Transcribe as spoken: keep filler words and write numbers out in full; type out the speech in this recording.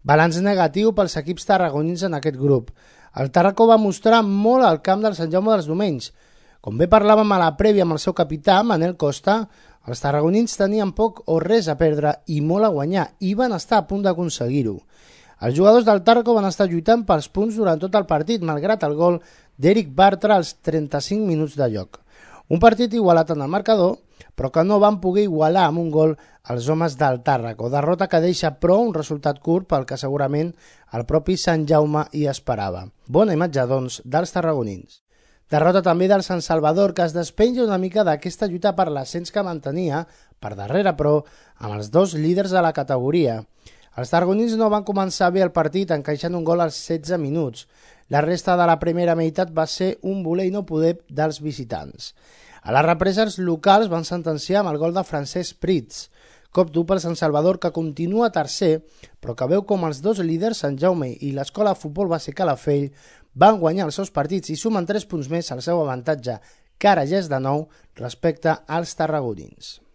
Balanç negatiu pels equips tarragonins en aquest grup. El Tàrraco va mostrar molt al camp del Sant Jaume dels Domenys. Com bé parlàvem a la prèvia amb el seu capità, Manel Costa, els tarragonins tenien poc o res a perdre i molt a guanyar i van estar a punt d'aconseguir-ho. Els jugadors del Tàrraco van estar lluitant pels punts durant tot el partit, malgrat el gol d'Eric Bartra als trenta-cinc minuts de joc. Un partit igualat en el marcador, però que no van poder igualar amb un gol els homes del Tàrraco. Derrota que deixa però un resultat curt pel que segurament el propi Sant Jaume hi esperava. Bona imatge, doncs, dels tarragonins. Derrota també del Sant Salvador, que es despenja una mica d'aquesta lluita per l'ascens que mantenia, per darrere però, amb els dos líders de la categoria. Els tarragonins no van començar bé el partit, encaixant un gol als setze minuts. La resta de la primera meitat va ser un voler i no poder dels visitants. A la represa, els locals van sentenciar amb el gol de Francesc Prits. Cop dur pel Sant Salvador, que continua tercer, però que veu com els dos líders, Sant Jaume i l'Escola de Futbol Base Calafell, van guanyar els seus partits i sumen tres punts més al seu avantatge, que ara ja és de nou respecte als tarragonins.